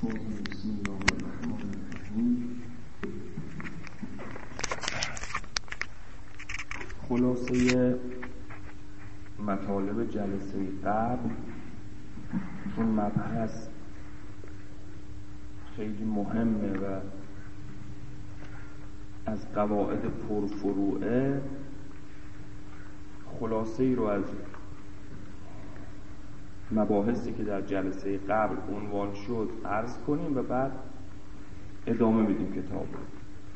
بسم الله الرحمن الرحیم. خلاصه مطالب جلسه قبل، چون مبحث خیلی مهمه و از قواعد پرفروعه، خلاصه ای رو از مباحثی که در جلسه قبل عنوان شد عرض کنیم و بعد ادامه بدیم کتاب رو.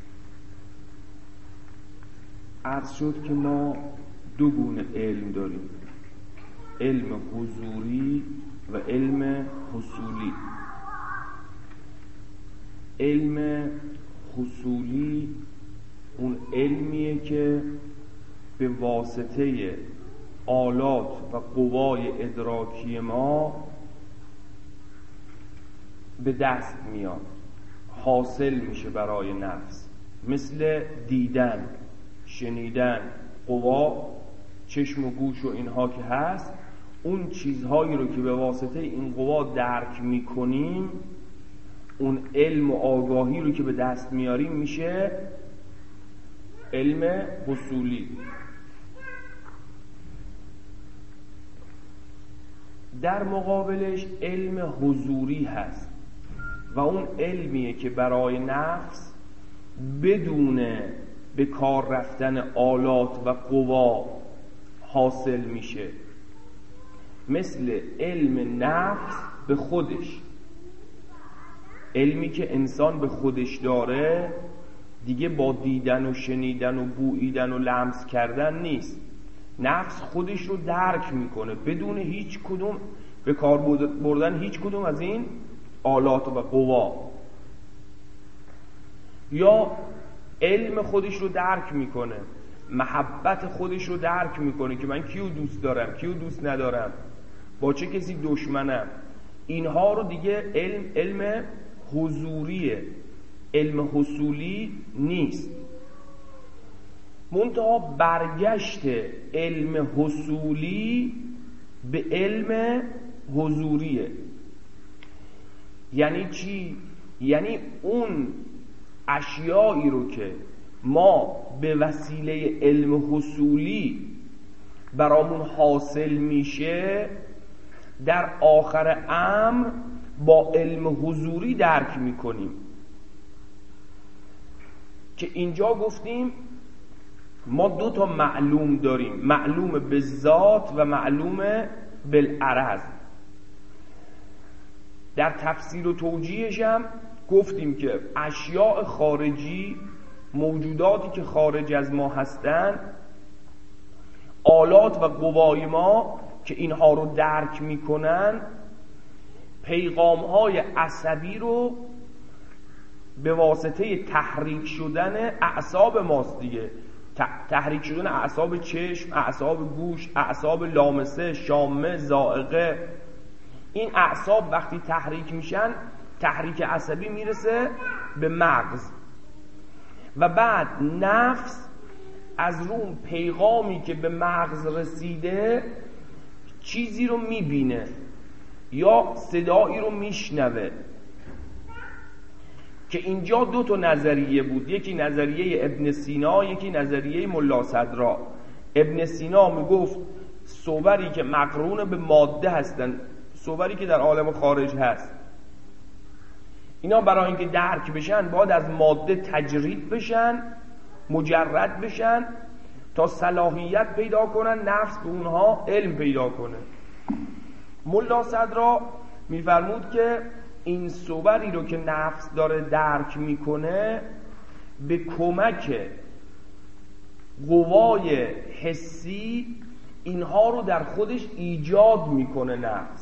عرض شد که ما دو گونه علم داریم، علم حضوری و علم حصولی. علم حصولی اون علمیه که به واسطه آلات و قوای ادراکی ما به دست میاد، حاصل میشه برای نفس، مثل دیدن، شنیدن، قوا، چشم و گوش و اینها که هست. اون چیزهایی رو که به واسطه این قوا درک میکنیم، اون علم و آگاهی رو که به دست میاریم، میشه علم حصولی. در مقابلش علم حضوری هست و اون علمیه که برای نفس بدون به کار رفتن آلات و قوا حاصل میشه، مثل علم نفس به خودش. علمی که انسان به خودش داره دیگه با دیدن و شنیدن و بوییدن و لمس کردن نیست. نفس خودش رو درک میکنه بدون هیچ کدوم به کار بردن هیچ کدوم از این آلات و قوا. یا علم خودش رو درک میکنه، محبت خودش رو درک میکنه که من کیو دوست دارم، کیو دوست ندارم، با چه کسی دشمنم. اینها رو دیگه علم حضوریه، علم حصولی نیست. منتها برگشت علم حصولی به علم حضوریه. یعنی چی؟ یعنی اون اشیایی رو که ما به وسیله علم حصولی برامون حاصل میشه، در آخر امر با علم حضوری درک میکنیم. که اینجا گفتیم ما دو تا معلوم داریم، معلوم به ذات و معلوم بالعرض. در تفسیر و توجیهش هم گفتیم که اشیاء خارجی، موجوداتی که خارج از ما هستن، آلات و قوای ما که اینها رو درک میکنن، پیغامهای عصبی رو به واسطه تحریک شدن اعصاب ماست دیگه. تحریک شدن اعصاب چشم، اعصاب گوش، اعصاب لامسه، شامه، ذائقه. این اعصاب وقتی تحریک میشن، تحریک عصبی میرسه به مغز و بعد نفس از روم پیغامی که به مغز رسیده چیزی رو میبینه یا صدایی رو میشنوه. که اینجا دو تا نظریه بود، یکی نظریه ابن سینا، یکی نظریه ملا صدرا. ابن سینا میگفت صوری که مقرون به ماده هستن، صوری که در عالم خارج هست، اینا برای اینکه درک بشن باید از ماده تجرید بشن، مجرد بشن تا صلاحیت پیدا کنن، نفس به اونها علم پیدا کنه. ملا صدرا میفرمود که این صوری رو که نفس داره درک میکنه، به کمک قوای حسی اینها رو در خودش ایجاد میکنه.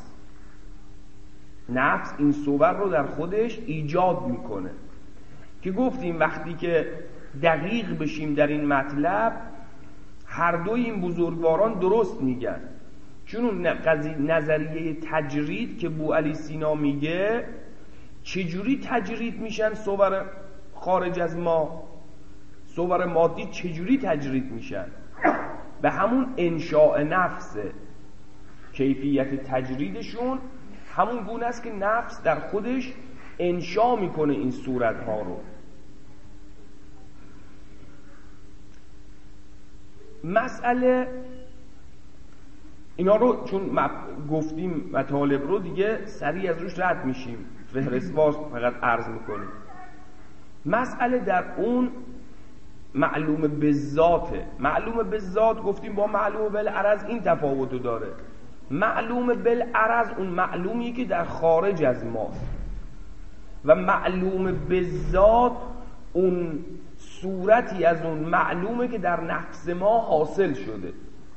نفس این صور رو در خودش ایجاد میکنه. که گفتیم وقتی که دقیق بشیم در این مطلب، هر دوی این بزرگواران درست میگن. چون اون نظریه تجرید که بوعلی سینا میگه، چجوری تجرید میشن صور خارج از ما، صور مادی چجوری تجرید میشن؟ به همون انشاء نفسه. کیفیت تجریدشون همون گونه است که نفس در خودش انشا میکنه این صورتها رو. مسئله اینا رو چون گفتیم مطالب رو دیگه سریع از روش رد میشیم، فهرست‌وار فقط عرض میکنیم. مسئله در اون معلوم بالذاته. معلوم بالذات گفتیم با معلوم بالعرض این تفاوتو داره. معلوم بالعرض اون معلومی که در خارج از ماست و معلوم بالذات اون صورتی از اون معلومه که در نفس ما حاصل شده.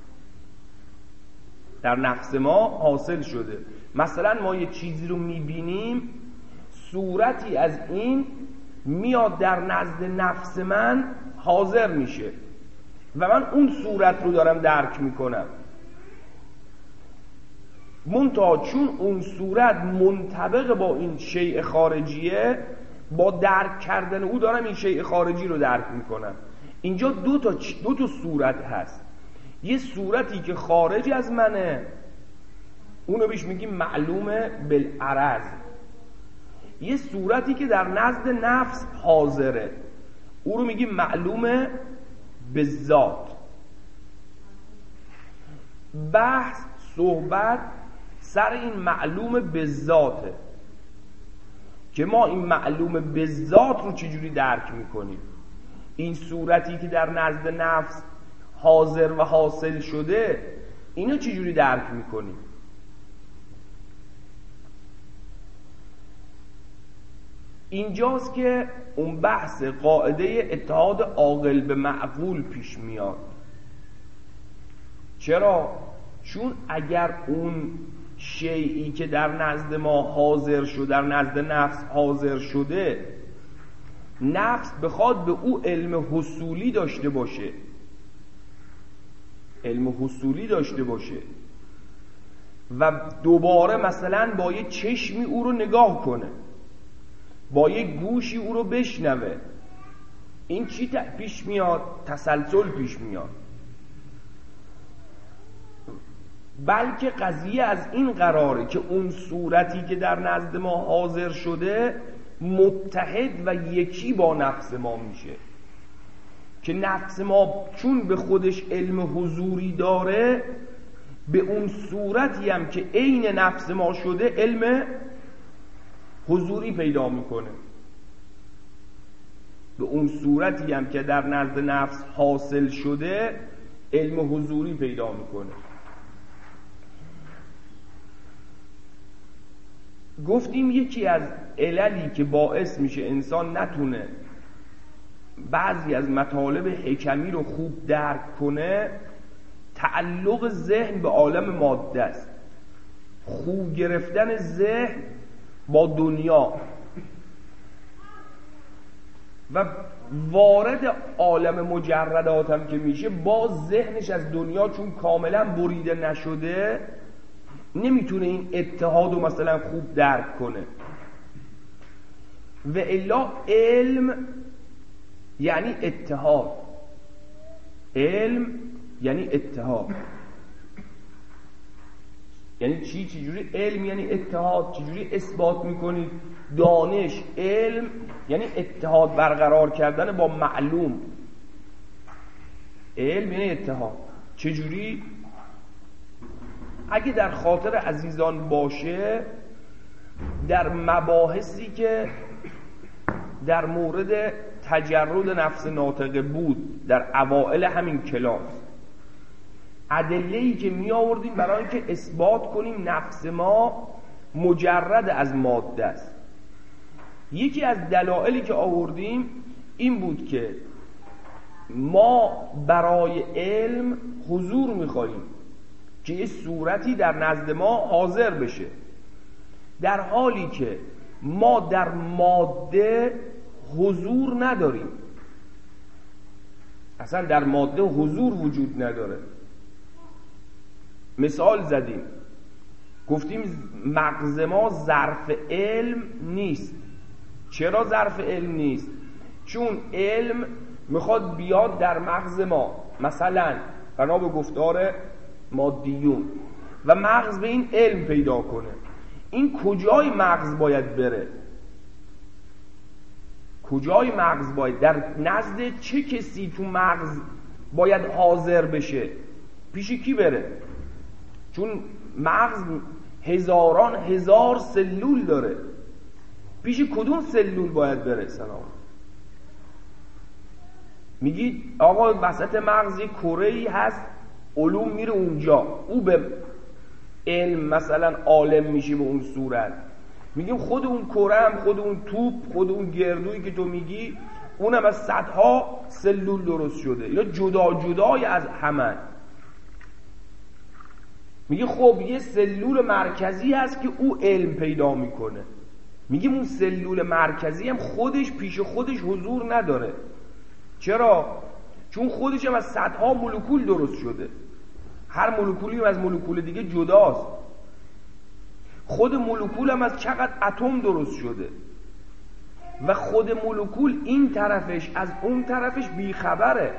در نفس ما حاصل شده. مثلا ما یه چیزی رو میبینیم، صورتی از این میاد در نزد نفس من حاضر میشه و من اون صورت رو دارم درک میکنم. منتها چون اون صورت منطبق با این شیء خارجیه، با درک کردن او دارم این شیء خارجی رو درک میکنم. اینجا دو تا صورت هست. یه صورتی که خارج از منه، اونو بهش میگیم معلوم بالعرض. یه صورتی که در نزد نفس حاضره، او رو میگیم معلوم بالذات. بحث صحبت سر این معلوم بالذاته که ما این معلوم بالذات رو چجوری درک میکنیم. این صورتی که در نزد نفس حاضر و حاصل شده، اینو چجوری درک میکنیم؟ اینجاست که اون بحث قاعده اتحاد عاقل به معقول پیش میاد. چرا؟ چون اگر اون شیئی که در نزد ما حاضر شده، در نزد نفس حاضر شده، نفس بخواد به او علم حصولی داشته باشه، علم حصولی داشته باشه و دوباره مثلا با یه چشمی او رو نگاه کنه، با یه گوشی او رو بشنوه، این چی پیش میاد؟ تسلسل پیش میاد. بلکه قضیه از این قراره که اون صورتی که در نزد ما حاضر شده متحد و یکی با نفس ما میشه، که نفس ما چون به خودش علم حضوری داره، به اون صورتی هم که عین نفس ما شده علم حضوری پیدا میکنه. به اون صورتی هم که در نزد نفس حاصل شده علم حضوری پیدا میکنه. گفتیم یکی از عللی که باعث میشه انسان نتونه بعضی از مطالب حکمی رو خوب درک کنه، تعلق ذهن به عالم ماده است. خوب گرفتن ذهن با دنیا و وارد عالم مجردات هم که میشه، باز ذهنش از دنیا چون کاملا بریده نشده نمیتونه این اتحاد رو مثلا خوب درک کنه. و الا علم یعنی اتحاد، علم یعنی اتحاد. یعنی چی؟ چجوری علم یعنی اتحاد؟ چجوری اثبات میکنید؟ دانش، علم یعنی اتحاد برقرار کردن با معلوم. علم یعنی اتحاد. چجوری؟ اگه در خاطر عزیزان باشه، در مباحثی که در مورد تجرد نفس ناطقه بود در اوائل همین کلاس، ادله‌ای که می آوردیم برای اینکه اثبات کنیم نفس ما مجرد از ماده است، یکی از دلایلی که آوردیم این بود که ما برای علم حضور می‌خوایم که یه صورتی در نزد ما حاضر بشه، در حالی که ما در ماده حضور نداریم. اصلا در ماده حضور وجود نداره. مثال زدیم، گفتیم مغز ما ظرف علم نیست. چرا ظرف علم نیست؟ چون علم میخواد بیاد در مغز ما، مثلا بنا به گفتار مادیون، و مغز به این علم پیدا کنه. این کجای مغز باید بره؟ کجای مغز باید، در نزد چه کسی تو مغز باید حاضر بشه، پیش کی بره؟ چون مغز هزاران هزار سلول داره، پیش کدوم سلول باید بره؟ سلام میگی آقا وسط مغز یک کره‌ای هست، علوم میره اونجا، او به علم مثلا عالم میشه به اون صورت. میگیم خود اون کره هم، خود اون توپ، خود اون گردویی که تو میگی، اونم از صدها سلول درست شده یا جدا جدای از همه. میگه خب یه سلول مرکزی هست که او علم پیدا میکنه. میگیم اون سلول مرکزی هم خودش پیش خودش حضور نداره. چرا؟ چون خودش هم از صدها مولکول درست شده، هر مولکولی هم از مولکول دیگه جداست. خود مولکول هم از چقدر اتم درست شده و خود مولکول این طرفش از اون طرفش بیخبره.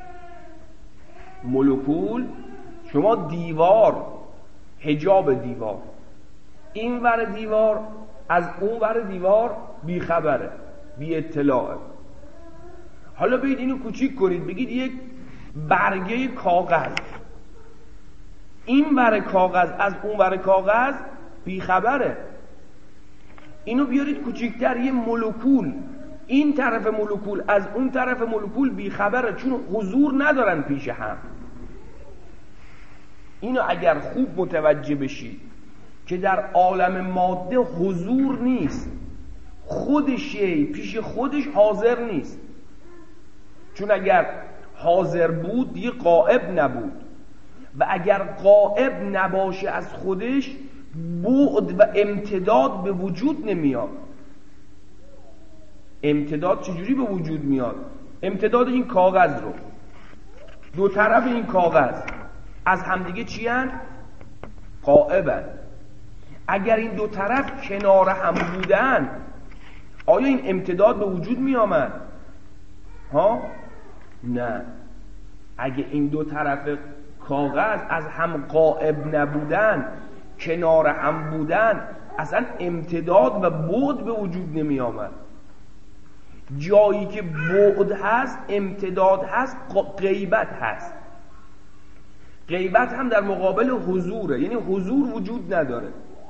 مولکول شما دیوار، حجاب دیوار، این ور دیوار از اون ور دیوار بیخبره، بی اطلاعه. حالا بگید اینو کوچیک کنید، بگید یک برگه کاغذ، این ور کاغذ از اون ور کاغذ بیخبره. اینو بیارید کوچیکتر، یه مولکول، این طرف مولکول از اون طرف مولکول بیخبره، چون حضور ندارن پیش هم. اینو اگر خوب متوجه بشید که در عالم ماده حضور نیست، خود شی پیش خودش حاضر نیست. چون اگر حاضر بود دیگه غائب نبود، و اگر غائب نباشه از خودش بعد و امتداد به وجود نمیاد. امتداد چجوری به وجود میاد؟ امتداد این کاغذ رو، دو طرف این کاغذ از همدیگه چی هن؟ غائبن. اگر این دو طرف کنار هم بودن آیا این امتداد به وجود می آمد؟ ها؟ نه. اگه این دو طرف کاغذ از هم غائب نبودن، کنار هم بودن، اصلا امتداد و بعد به وجود نمی آمد. جایی که بعد هست، امتداد هست، غیبت هست. غیبت هم در مقابل حضوره، یعنی حضور وجود نداره.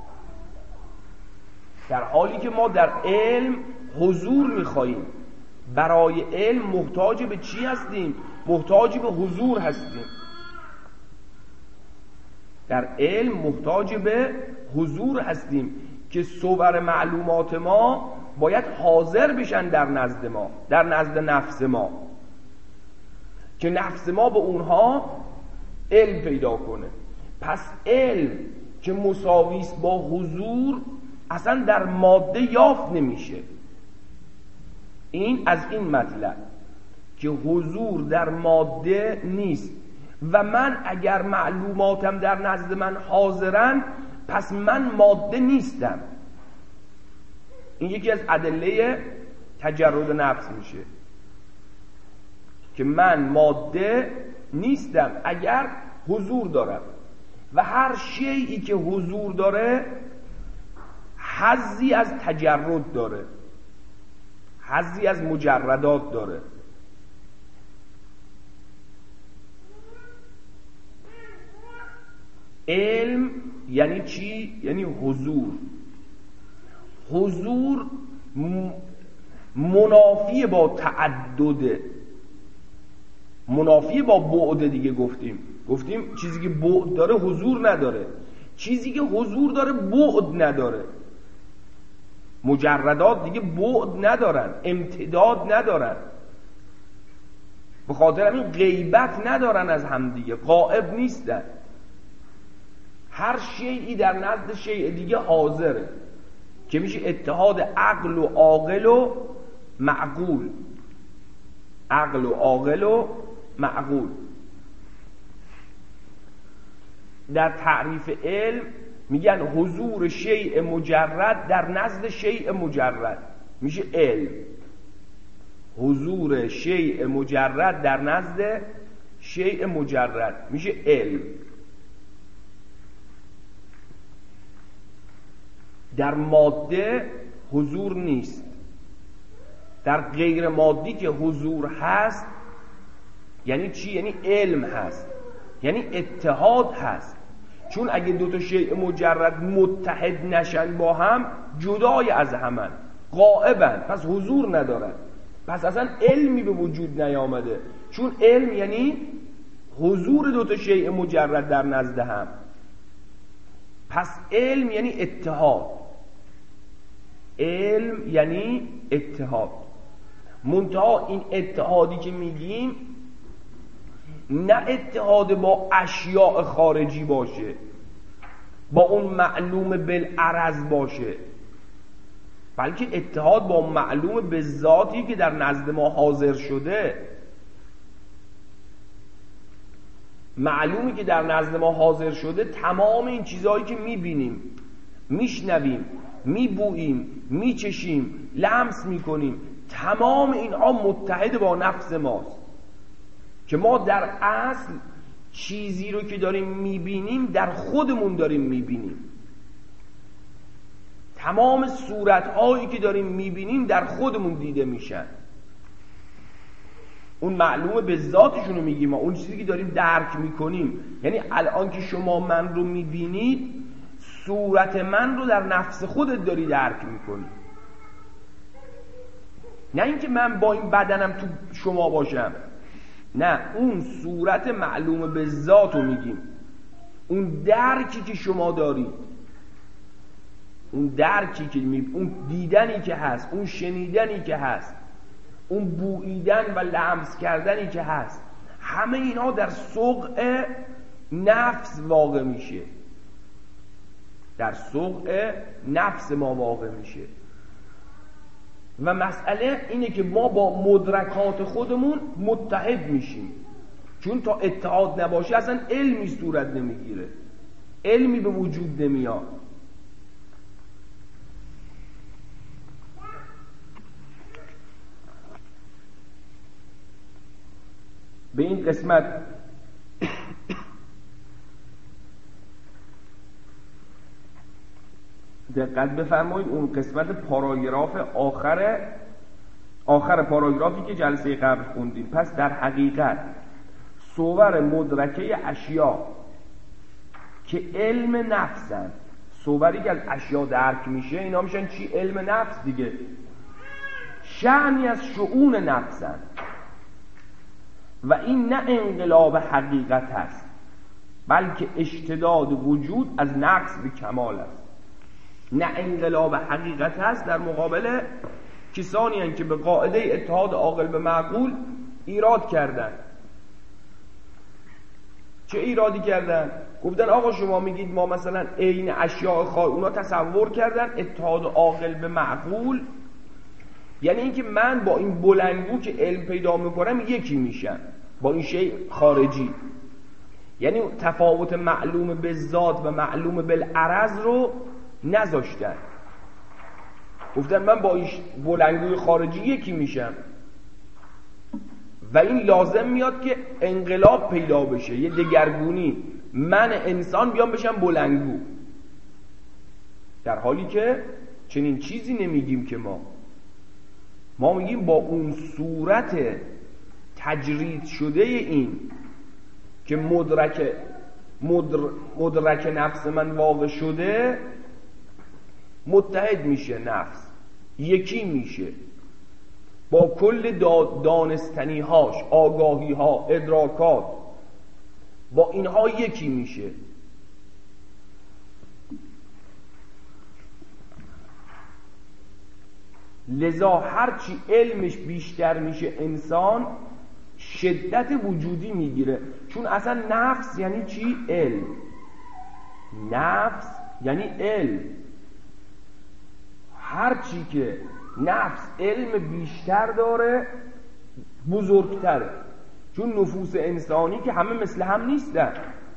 در حالی که ما در علم حضور میخواییم، برای علم محتاج به چی هستیم؟ محتاج به حضور هستیم. در علم محتاج به حضور هستیم که صور معلومات ما باید حاضر بشن در نزد ما، در نزد نفس ما، که نفس ما به اونها علم پیدا کنه. پس علم که مساویست با حضور اصلا در ماده یافت نمیشه. این از این مطلب که حضور در ماده نیست و من اگر معلوماتم در نزد من حاضرن پس من ماده نیستم. این یکی از ادله تجرد نفس میشه که من ماده نیستم اگر حضور دارم، و هر شیئی که حضور داره حظی از تجرد داره، حظی از مجردات داره. علم یعنی چی؟ یعنی حضور. حضور منافی با تعدد، منافی با بعد. دیگه گفتیم چیزی که بعد داره حضور نداره، چیزی که حضور داره بعد نداره. مجردات دیگه بعد ندارن، امتداد ندارن، به خاطر همین غیبت ندارن از همدیگه، غائب نیستن. هر شیئی در نزد شیء دیگه حاضره، که میشه اتحاد عقل و عاقل و معقول. عقل و عاقل و معقول در تعریف علم میگن حضور شیء مجرد در نزد شیء مجرد میشه علم. حضور شیء مجرد در نزد شیء مجرد میشه علم. در ماده حضور نیست. در غیر مادی که حضور هست یعنی چی؟ یعنی علم هست، یعنی اتحاد هست. چون اگه دو تا شیء مجرد متحد نشن با هم، جدای از همن، غائبن، پس حضور ندارن، پس اصلا علمی به وجود نیامده. چون علم یعنی حضور دو تا شیء مجرد در نزد هم، پس علم یعنی اتحاد. علم یعنی اتحاد. منتها این اتحادی که میگیم نه اتحاد با اشیاء خارجی باشه، با اون معلوم بالعرض باشه، بلکه اتحاد با معلوم به ذاتی که در نزد ما حاضر شده. معلومی که در نزد ما حاضر شده تمام این چیزهایی که میبینیم، میشنویم، میبوییم، میچشیم، لمس میکنیم، تمام اینها متحد با نفس ماست که ما در اصل چیزی رو که داریم میبینیم در خودمون داریم میبینیم. تمام صورتهایی که داریم میبینیم در خودمون دیده میشن. اون معلومه به ذاتشون رو میگیم، ما اون چیزی که داریم درک میکنیم. یعنی الان که شما من رو میبینید، صورت من رو در نفس خودت داری درک میکنی، نه اینکه من با این بدنم تو شما باشم. نه، اون صورت معلوم به ذات رو میگیم. اون درکی که شما دارید، اون درکی که اون دیدنی که هست، اون شنیدنی که هست، اون بوییدن و لمس کردنی که هست، همه اینا در سوق نفس واقع میشه، در سوق نفس ما واقع میشه. و مسئله اینه که ما با مدرکات خودمون متحد میشیم، چون تا اتحاد نباشه اصلا علمی صورت نمیگیره، علمی به وجود نمیاد. به این قسمت دقت بفرمایید. اون قسمت پاراگراف آخر پاراگرافی که جلسه قبل خوندیم. پس در حقیقت صور مدرکه اشیاء که علم نفسن، صوری که از اشیاء درک میشه، اینا میشن چی؟ علم نفس دیگه. شأنی از شؤون نفسن و این نه انقلاب حقیقت است، بلکه اشتداد وجود از نقص به کمال است. نه انقلاب حقیقت است در مقابل کسانی هستند که به قاعده اتحاد عاقل به معقول ایراد کردن. چه ایرادی کردن؟ گفتن آقا شما میگید ما مثلا عین اشیاء اونا تصور کردن اتحاد عاقل به معقول یعنی اینکه من با این بلنگو که علم پیدا میکنم یکی میشم با این شیء خارجی. یعنی تفاوت معلوم به ذات و معلوم بالعرض رو نذاشتن، گفتن من با این بلنگوی خارجی یکی میشم و این لازم میاد که انقلاب پیدا بشه، یه دگرگونی، من انسان بیام بشم بلنگو، در حالی که چنین چیزی نمیگیم. که ما میگیم با اون صورت تجرید شده این که مدرک نفس من واقع شده، متحد میشه، نفس یکی میشه با کل دانستنی هاش، آگاهی ها، ادراکات، با اینها یکی میشه. لذا هرچی علمش بیشتر میشه انسان شدت وجودی میگیره. چون اصلا نفس یعنی چی؟ علم. نفس یعنی علم. هرچی که نفس علم بیشتر داره بزرگتره، چون نفوس انسانی که همه مثل هم نیستن.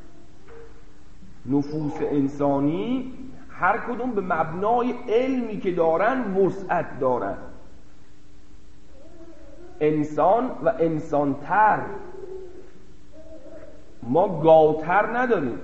نفوس انسانی هر کدوم به مبنای علمی که دارن وسعت دارن. انسان و انسانتر، ما گاوتر نداریم،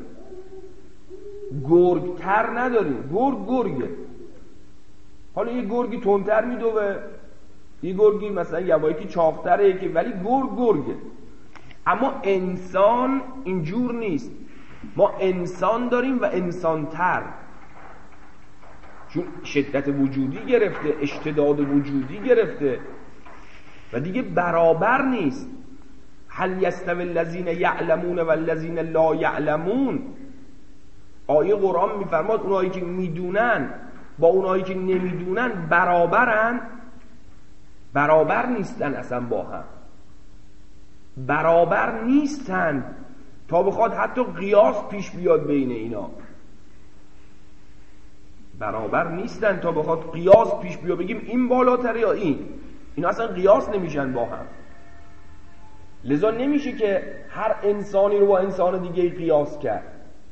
گرگتر نداریم. گرگه، حالا یه گرگی تندتر میدوه، یه گرگی مثلا یکی چاق‌تره، یکی ولی گرگه. اما انسان اینجور نیست. ما انسان داریم و انسان‌تر، چون شدت وجودی گرفته، اشتداد وجودی گرفته و دیگه برابر نیست. هل یستوی الذین یعلمون و الذین لا یعلمون. آیه قرآن میفرماد اونایی که میدونن با اونایی که نمیدونن برابرن؟ برابر نیستن، اصلا با هم برابر نیستن تا بخواد حتی قیاس پیش بیاد بین اینا. برابر نیستن تا بخواد قیاس پیش بیاد بگیم این بالاتر یا این. اینا اصلا قیاس نمیشن با هم. لذا نمیشه که هر انسانی رو با انسان دیگه قیاس کرد.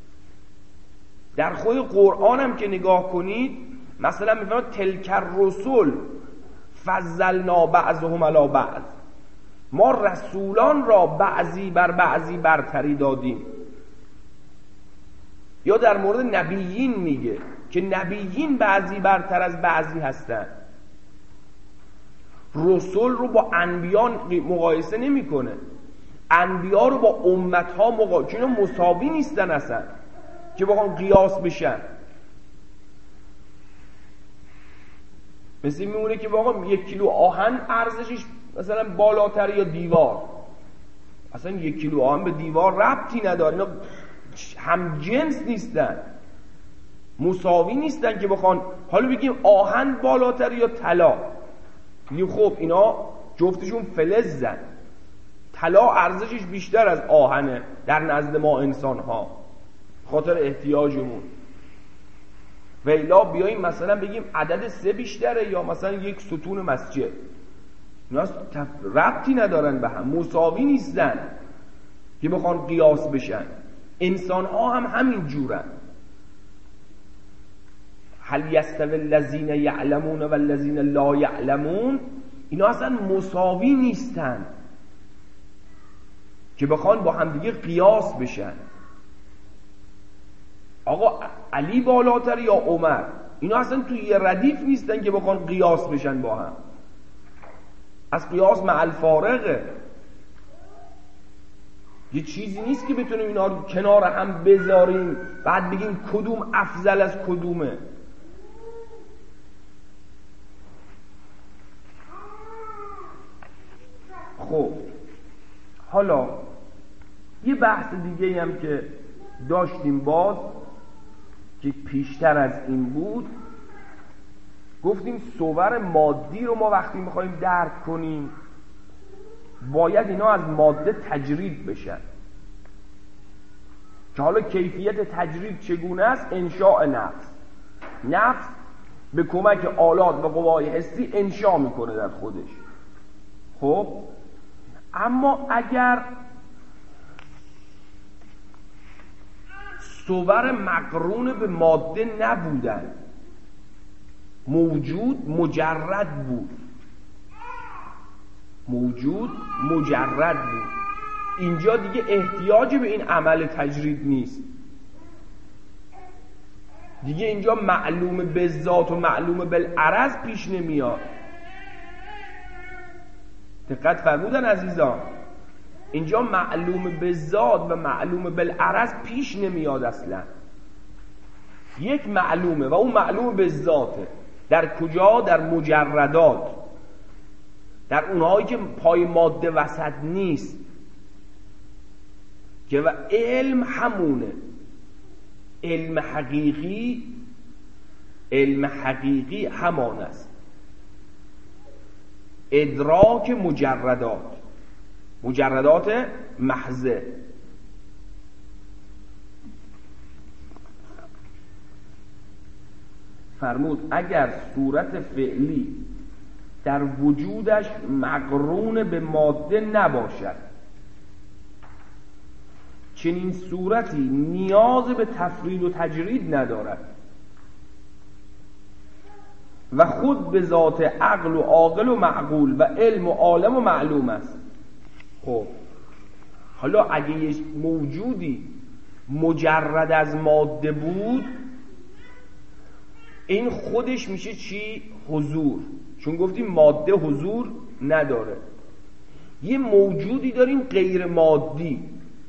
در خود قرآن هم که نگاه کنید، مثلا میفرماد تلک الرسل فضلنا بعضهم علی بعض، ما رسولان را بعضی بر بعضی برتری دادیم. یا در مورد نبیین میگه که نبیین بعضی برتر از بعضی هستن. رسول رو با انبیا مقایسه نمیکنه، انبیا رو با امتها مقایسه، چون مساوی نیستن اصلا که بخوام قیاس بشن. مثل میمونه که واقعا 1 کیلو آهن ارزشش مثلا بالاتر یا دیوار. اصلا 1 کیلو آهن به دیوار ربطی نداره، اینا هم جنس نیستن، مساوی نیستن که بخوان حالا بگیم آهن بالاتر یا طلا. میگیم خب اینا جفتشون فلزن، طلا ارزشش بیشتر از آهنه در نزد ما انسان ها خاطر احتیاجمون. و الا بیاییم مثلا بگیم عدد 3 بیشتره یا مثلا 1 ستون مسجد، اینا ربطی ندارن به هم، مساوی نیستن که بخوان قیاس بشن. انسان ها هم همین جورن. هل یستوی الذین یعلمون و الذین لا یعلمون. اینا اصلا مساوی نیستن که بخوان با هم دیگه قیاس بشن. آقا علی بالاتر یا عمر، اینا اصلا توی یه ردیف نیستن که بخوان قیاس بشن با هم. از قیاس مع الفارقه، یه چیزی نیست که بتونیم اینا رو کنار هم بذاریم بعد بگیم کدوم افضل از کدومه. خب حالا یه بحث دیگه هم که داشتیم باز که پیشتر از این بود، گفتیم صور مادی رو ما وقتی میخوایم درک کنیم باید اینا از ماده تجرید بشن. که حالا کیفیت تجرید چگونه است؟ انشاء نفس به کمک آلات و قوای حسی انشاء میکنه در خودش. خب اما اگر صور مقرون به ماده نبودن، موجود مجرد بود، اینجا دیگه احتیاج به این عمل تجرید نیست دیگه. اینجا معلوم بالذات و معلوم بالعرض پیش نمیاد. دقت فرمودن عزیزان، اینجا معلوم بالذات و معلوم بالعرض پیش نمیاد اصلا. یک معلومه و اون معلوم بالذاته. در کجا؟ در مجردات، در اونهایی که پای ماده وسط نیست. که و علم همونه، علم حقیقی همان است. ادراک مجردات محضه. فرمود اگر صورت فعلی در وجودش مقرون به ماده نباشد، چنین صورتی نیاز به تفرید و تجرید ندارد و خود به ذات عقل و عاقل و معقول و علم و عالم و معلوم است. خب حالا اگه یه موجودی مجرد از ماده بود، این خودش میشه چی؟ حضور. چون گفتیم ماده حضور نداره. یه موجودی داریم غیر مادی.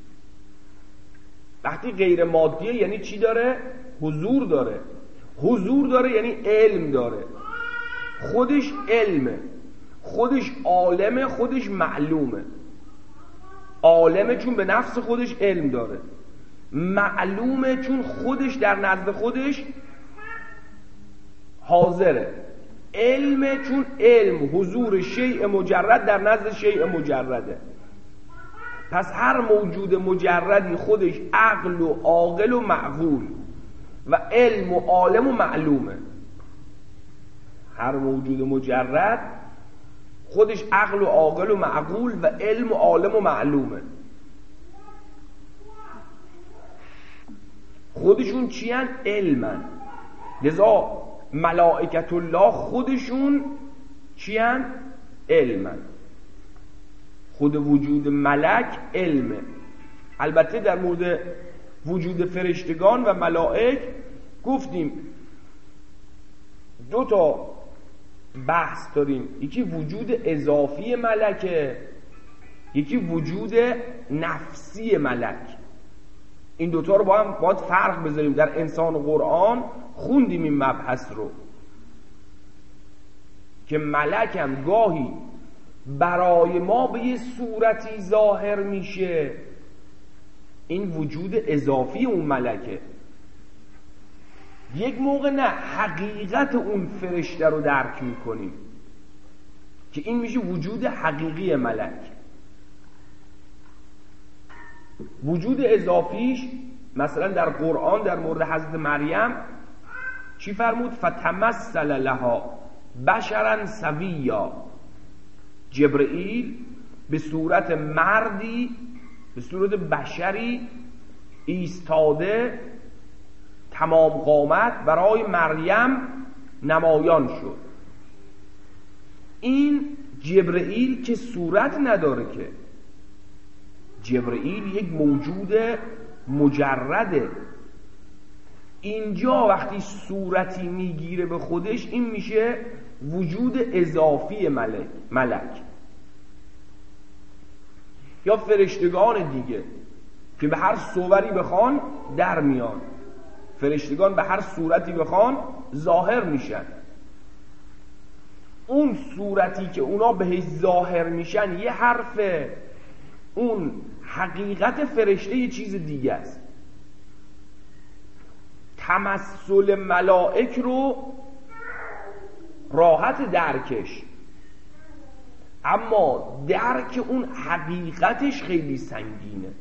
وقتی غیر مادیه یعنی چی داره؟ حضور داره. حضور داره یعنی علم داره. خودش علمه، خودش عالمه، خودش معلومه. عالمه چون به نفس خودش علم داره، معلومه چون خودش در نزد خودش حاضره، علمه چون علم حضور شیء مجرد در نزد شیء مجرده. پس هر موجود مجردی خودش عقل و عاقل و معقول و علم و عالم و معلومه. هر موجود مجرد خودش عقل و عاقل و معقول و علم و عالم و معلومه. خودشون چی هن؟ علمن. لذا ملائکت الله خودشون چی هن؟ علمن. خود وجود ملک علمه. البته در مورد وجود فرشتگان و ملائک گفتیم دو تا بحث داریم، یکی وجود اضافی ملکه، یکی وجود نفسی ملک. این دوتا رو با هم باید فرق بذاریم. در انسان و قرآن خوندیم این مبحث رو که ملک هم گاهی برای ما به یه صورتی ظاهر میشه، این وجود اضافی اون ملکه. یک موقع نه، حقیقت اون فرشته رو درک میکنیم که این میشه وجود حقیقی ملک. وجود اضافیش مثلا در قرآن در مورد حضرت مریم چی فرمود؟ فتمثل لها بشرا سویا. جبرئیل به صورت مردی، به صورت بشری ایستاده تمام قامت برای مریم نمایان شد. این جبرئیل که صورت نداره، که جبرئیل یک موجود مجرده. اینجا وقتی صورتی میگیره به خودش این میشه وجود اضافی ملک. یا فرشتگان دیگه که به هر صوری بخوان در میان، فرشتگان به هر صورتی بخوان ظاهر میشن. اون صورتی که اونا بهش ظاهر میشن یه حرفه، اون حقیقت فرشته یه چیز دیگه است. تمثل ملائک رو راحت درکش، اما درک اون حقیقتش خیلی سنگینه.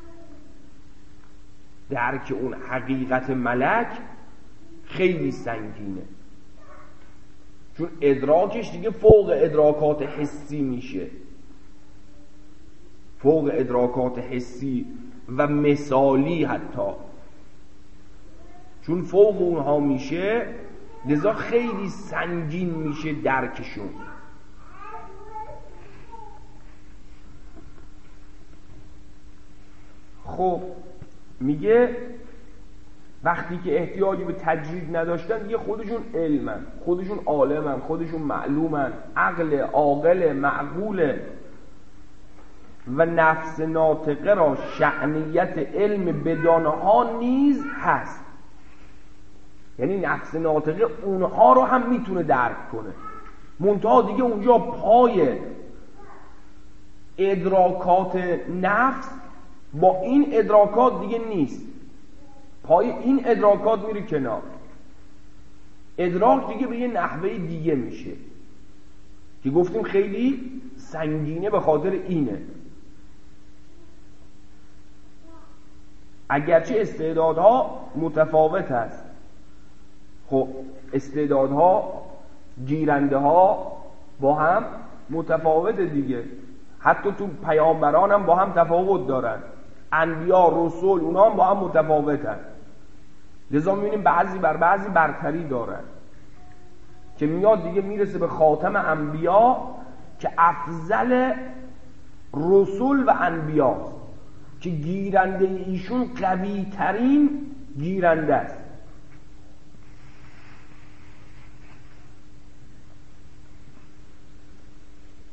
درک اون حقیقت ملک خیلی سنگینه، چون ادراکش دیگه فوق ادراکات حسی میشه، فوق ادراکات حسی و مثالی حتی. چون فوق اونها میشه لذا خیلی سنگین میشه درکشون. خب میگه وقتی که احتیاجی به تجرید نداشتن دیگه خودشون علمن، خودشون عالمن، خودشون معلومن، عقل عاقل معقول و نفس ناطقه را شأنیت علم بدانها نیز هست. یعنی نفس ناطقه اونها رو هم میتونه درک کنه، منتها دیگه اونجا پای ادراکات نفس با این ادراکات دیگه نیست، پای این ادراکات میره کنار. ادراک دیگه به یه نحوه دیگه میشه که گفتیم خیلی سنگینه به خاطر اینه. اگرچه استعدادها متفاوت است، خب استعدادها گیرنده ها با هم متفاوت دیگه، حتی تو پیامبران هم با هم تفاوت دارن، انبیا رسول اونا هم با هم متفاوتن. لذا میبینیم بعضی بر بعضی برتری دارن که میاد دیگه میرسه به خاتم انبیا که افضل رسول و انبیاست، که گیرنده ایشون قوی ترین گیرنده است.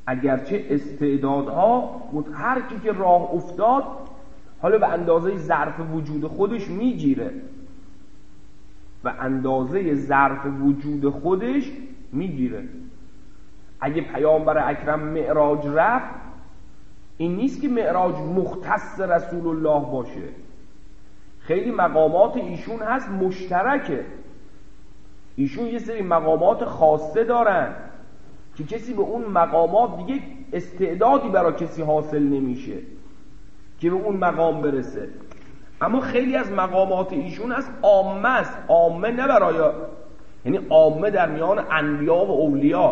اگرچه استعدادها هر کی که راه افتاد حالا به اندازه ظرف وجود خودش میگیره، و اندازه ظرف وجود خودش میگیره. اگه پیامبر اکرم معراج رفت، این نیست که معراج مختص رسول الله باشه، خیلی مقامات ایشون هست مشترکه. ایشون یه سری مقامات خاصه دارن که کسی به اون مقامات دیگه استعدادی برای کسی حاصل نمیشه که به اون مقام برسه. اما خیلی از مقامات ایشون هست عامه است، عامه نه برای، یعنی عامه در میان انبیا و اولیا.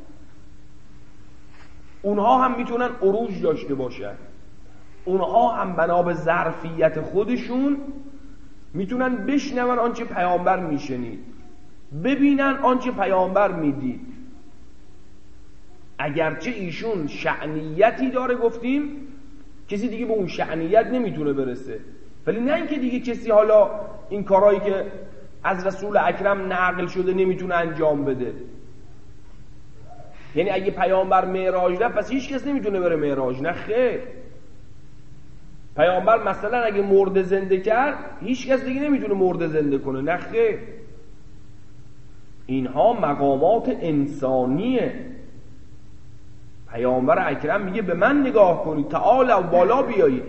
اونها هم میتونن عروج داشته باشن، اونها هم بنا به ظرفیت خودشون میتونن بشنون آنچه پیامبر میشنید، ببینن آنچه پیامبر میدید. اگرچه ایشون شأنیتی داره، گفتیم کسی دیگه به اون شأنیت نمیتونه برسه، ولی نه اینکه دیگه کسی حالا این کارهایی که از رسول اکرم نقل شده نمیتونه انجام بده. یعنی اگه پیامبر معراج رفت پس هیچ کس نمیتونه بره معراج؟ نه خیر. پیامبر مثلا اگه مرده زنده کرد هیچ کس دیگه نمیتونه مرده زنده کنه؟ نه خیر. اینها مقامات انسانیه. پیامبر اکرم میگه به من نگاه کنید، تعال و بالا بیایید،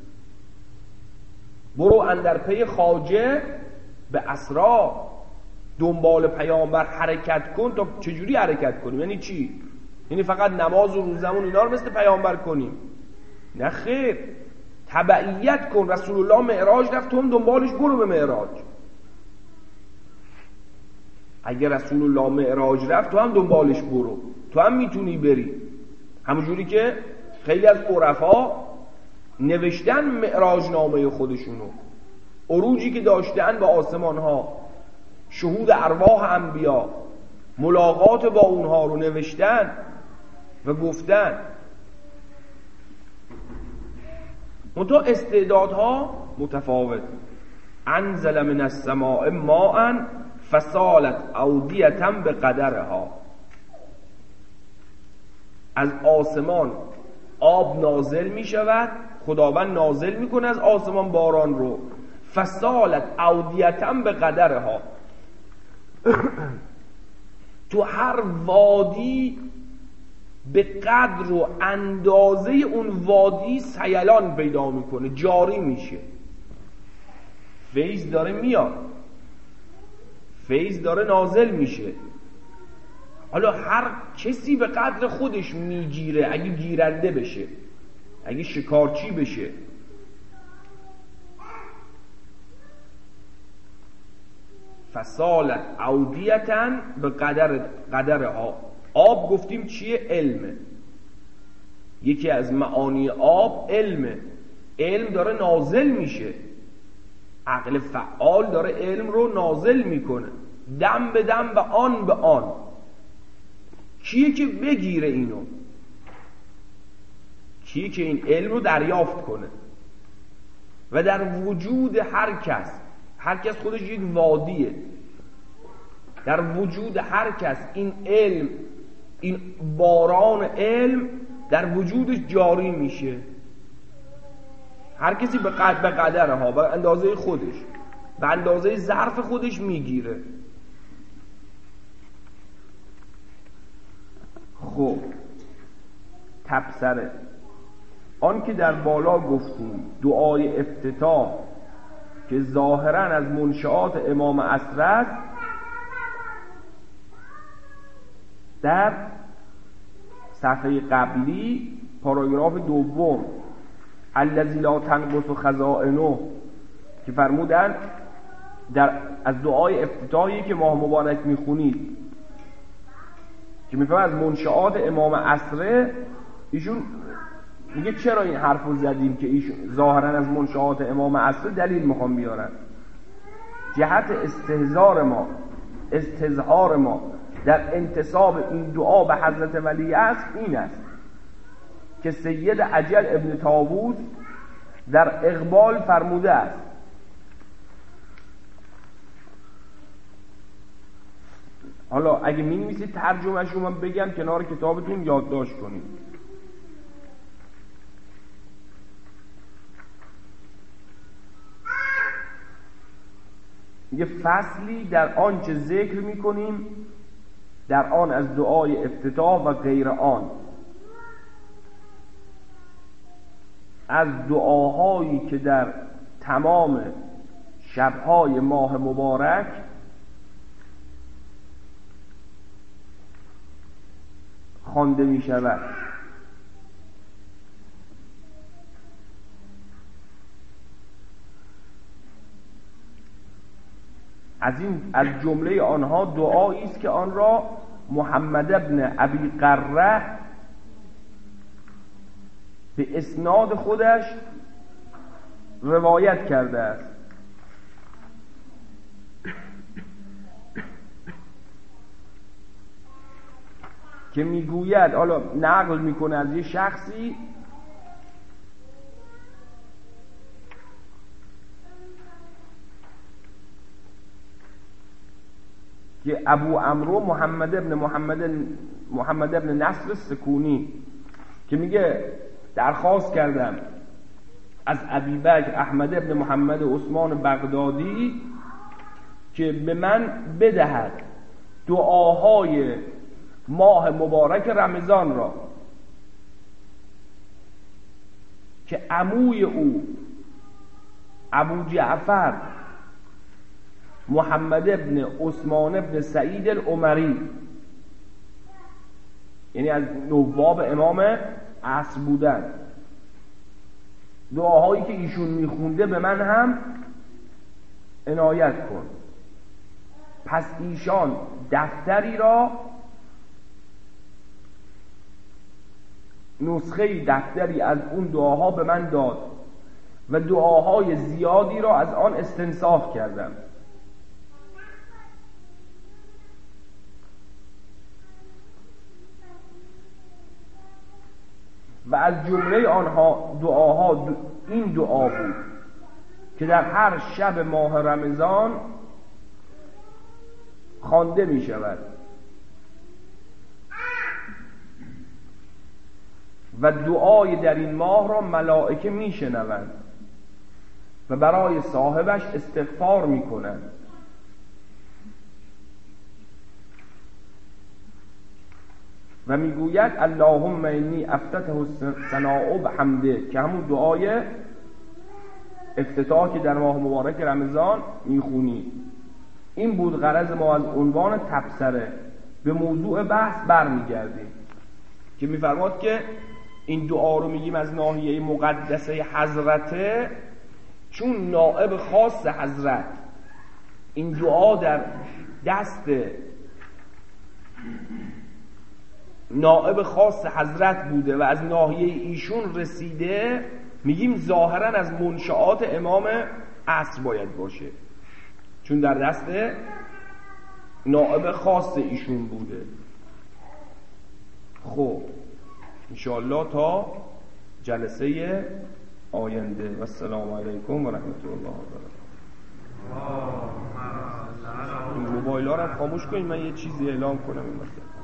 برو اندر پی خواجه به اسرا، دنبال پیامبر حرکت کن. تا چجوری حرکت کنیم؟ یعنی چی؟ یعنی فقط نماز و روزمون اینا رو مثل پیامبر کنیم؟ نه خیر. تبعیت کن. رسول الله معراج رفت، تو هم دنبالش برو به معراج. اگه رسول الله معراج رفت تو هم دنبالش برو، تو هم میتونی بری. همونجوری که خیلی از عرفا نوشتن معراج نامه خودشونو، عروجی که داشتن به آسمان ها، شهود ارواح انبیا، ملاقات با اونها رو نوشتن و گفتن. منتها استعدادها متفاوت. انزل من السماء ماء فسالت اودیة بقدرها. از آسمان آب نازل می شود، خداوند نازل می کنه از آسمان باران رو. فسالت اودیة بقدرها. تو هر وادی به قدر و اندازه اون وادی سیلان پیدا میکنه، جاری میشه. فیض داره میاد، فیض داره نازل میشه. حالا هر کسی به قدر خودش میگیره، اگه گیرنده بشه، اگه شکارچی بشه. فسالت اودیتن به قدرها. آب گفتیم چیه؟ علمه. یکی از معانی آب علمه. علم داره نازل میشه، عقل فعال داره علم رو نازل میکنه، دم به دم و آن به آن. کیه که بگیره اینو؟ کیه که این علم رو دریافت کنه؟ و در وجود هر کس خودش یک وادیه. در وجود هر کس این علم، این باران علم در وجودش جاری میشه. هر کسی به قدرها، به اندازه خودش، به اندازه ظرف خودش میگیره. خب تبصره آن که در بالا گفتیم دعای افتتاح که ظاهرا از منشآت امام عصر است، در صفحه قبلی پاراگراف دوم الذی لا تنقص خزائنه که فرمودن از دعای افتتاحی که ماه مبارک میخونید که میفهم از منشآت امام عصر، ایشون میگه چرا این حرف رو زدیم که ایشون ظاهرا از منشآت امام عصر؟ دلیل میخوام بیارن. جهت استظهار ما در انتساب این دعا به حضرت ولی عصر این است که سید عجل ابن طاووس در اقبال فرموده است حالا اگه می‌نویسید ترجمه‌اش رو من بگم کنار کتابتون یادداشت کنید. یه فصلی در آن چه ذکر می‌کنیم در آن از دعای افتتاح و غیر آن، از دعاهایی که در تمام شب‌های ماه مبارک خوانده می‌شود. از جمله آنها دعایی است که آن را محمد ابن ابی قره به اسناد خودش روایت کرده است که میگوید، حالا نقل میکنه از یه شخصی که ابو عمرو محمد ابن نصر سکونی که میگه درخواست کردم از ابی بکر احمد ابن محمد عثمان بغدادی که به من بدهد دعاهای ماه مبارک رمضان را که عموی او ابو جعفر محمد ابن عثمان ابن سعید العمری، یعنی از نواب امام عصر بودن، دعاهایی که ایشون میخونده به من هم عنایت کن. پس ایشان دفتری از اون دعاها به من داد و دعاهای زیادی را از آن استنساخ کردم. و از جمله آنها دعاها این دعا بود که در هر شب ماه رمضان خوانده می شود و دعای در این ماه را ملائکه می شنوند و برای صاحبش استغفار می کنند. و میگوید اللهم انی افتتح الثناء بحمده، که همون دعای افتتاح که در ماه مبارک رمضان میخونی. این بود غرض ما از عنوان تبصره. به موضوع بحث برمیگردیم که میفرماد که این دعا رو میگیم از ناحیه مقدسه حضرته، چون نائب خاص حضرت این دعا در دست نائب خاص حضرت بوده و از ناحیه ایشون رسیده، میگیم ظاهرا از منشآت امام عصر باید باشه، چون در دست نائب خاص ایشون بوده. خب انشاءالله تا جلسه آینده. و السلام علیکم و رحمت الله و برکاته. موبایل ها رو خاموش کنید، من یه چیزی اعلام کنم این مثلا.